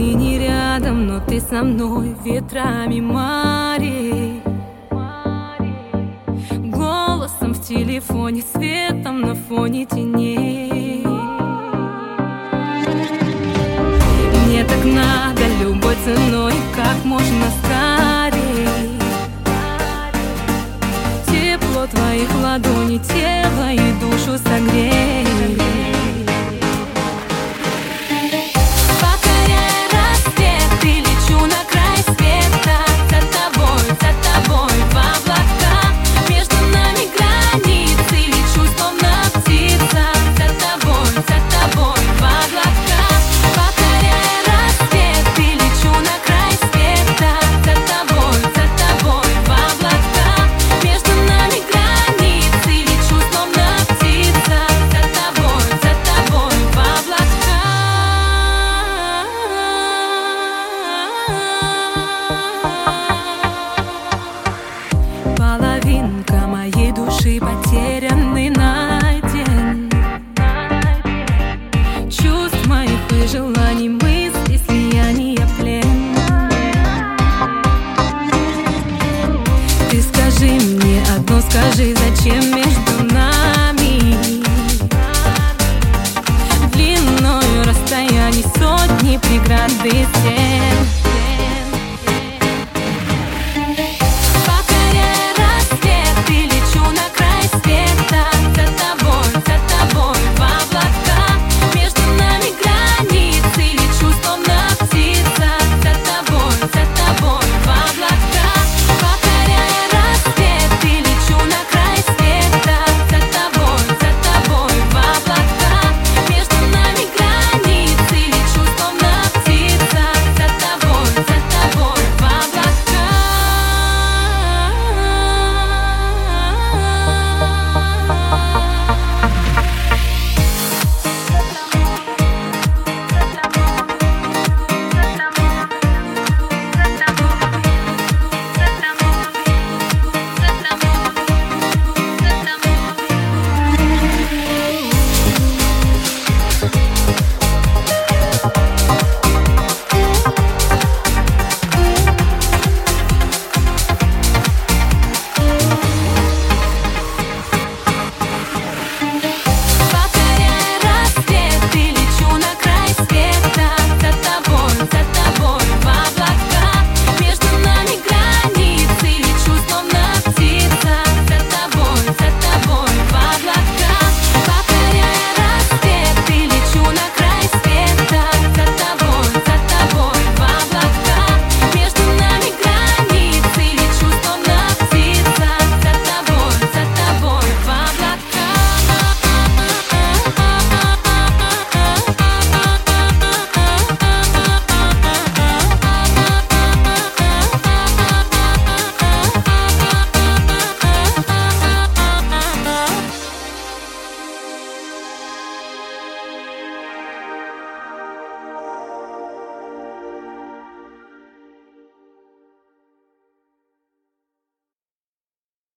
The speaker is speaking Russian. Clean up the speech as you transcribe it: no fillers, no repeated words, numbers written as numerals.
Ты не рядом, но ты со мной ветрами морей, голосом в телефоне, светом на фоне теней. Мне так надо любой ценой, как можно скорей. Тепло твоих ладоней, тело и душу согрей. Половинка моей души, потерянный на день. Чувств моих и желаний, мыслей, слияния, плен. Ты скажи мне одно, скажи, зачем между нами длиною расстояний сотни преград и стен.